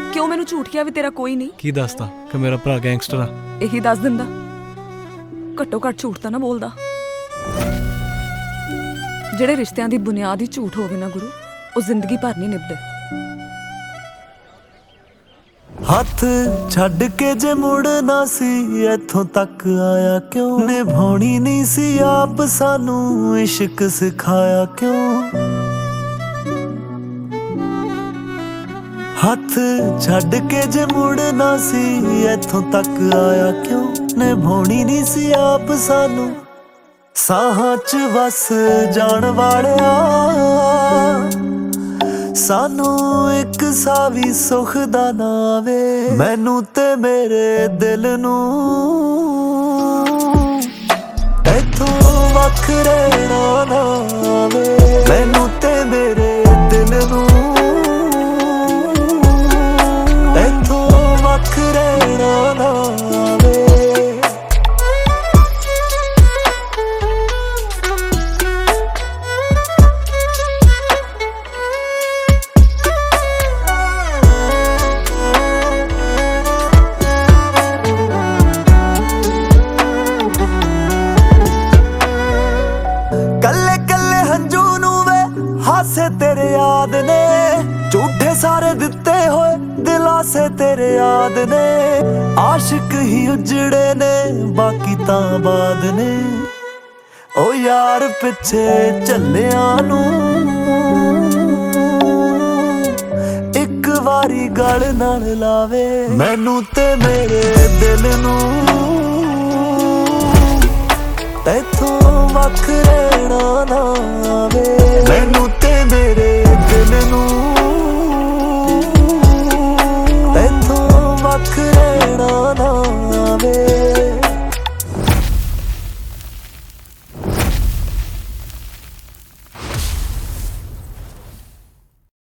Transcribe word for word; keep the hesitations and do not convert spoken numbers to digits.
क्यों मैनू झूठ किया भी तेरा कोई नहीं? की दसदा कि मेरा भरा गैंगस्टर आ? यही दस दिंदा, घट्टो घट्ट झूठ तां ना बोलदा। ਜਿਹੜੇ ਰਿਸ਼ਤਿਆਂ ਦੀ ਬੁਨਿਆਦ ਹੀ ਝੂਠ ਹੋਵੇ ਨਾ ਗੁਰੂ, ਉਹ ਜ਼ਿੰਦਗੀ ਭਰ ਨਹੀਂ ਨਿਭਦੇ। ਹੱਥ ਛੱਡ ਕੇ ਜੇ ਮੁੜਨਾ ਸੀ ਇੱਥੋਂ ਤੱਕ ਆਇਆ ਕਿਉਂ? ਨਿਭਾਉਣੀ ਨਹੀਂ ਸੀ ਆਪ ਸਾਨੂੰ ਇਸ਼ਕ ਸਿਖਾਇਆ ਕਿਉਂ? ਹੱਥ ਛੱਡ ਕੇ ਜੇ ਮੁੜਨਾ ਸੀ ਇੱਥੋਂ ਤੱਕ ਆਇਆ ਕਿਉਂ? ਨਿਭਾਉਣੀ ਨਹੀਂ ਸੀ ਆਪ ਸਾਨੂੰ ਸਾਹਾਂ 'ਚ ਵਸ ਜਾਣ ਵਾਲਿਆ। ਸਾਨੂੰ ਇੱਕ ਸਾਹ ਵੀ ਸੁੱਖ ਦਾ ਨਾ ਵੇ, ਮੈਨੂੰ ਤੇ ਮੇਰੇ ਦਿਲ ਨੂੰ ਇੱਥੋਂ ਵੱਖ ਰਹਿਣਾ ਨਾ ਵੇ, ਮੈਨੂੰ ਤੇ ਮੇਰੇ ਦਿਲ ਨੂੰ ਇੱਥੋਂ ਵੱਖ ਰਹਿਣਾ ਨਾ ਵੇ। ਕੱਲੇ ਕੱਲੇ ਹੰਝੂ ਨੂੰ ਵੇ ਹਾਸੇ ਤੇਰੇ ਯਾਦ ਨੇ, ਝੂਠੇ ਸਾਰੇ ਦਿੱਤੇ ਹੋਏ ਦਿਲਾਸੇ ਤੇਰੇ ਯਾਦ ਨੇ। ਆਸ਼ਿਕ ਹੀ ਉਜੜੇ ਨੇ ਬਾਕੀ ਤਾਂ ਬਾਦ ਨੇ, ਓ ਯਾਰ ਪਿੱਛੇ ਝੱਲਿਆਂ ਨੂੰ ਇੱਕ ਵਾਰੀ ਗਲ ਨਾਲ ਲਾਵੇ, ਮੈਨੂੰ ਤੇ ਮੇਰੇ ਦਿਲ ਨੂੰ ਇੱਥੋਂ ਵੱਖ ਰਹਿਣਾ ਨਾ ਵੇ, ਮੈਨੂੰ ਤੇ ਮੇਰੇ ਦਿਲ ਨੂੰ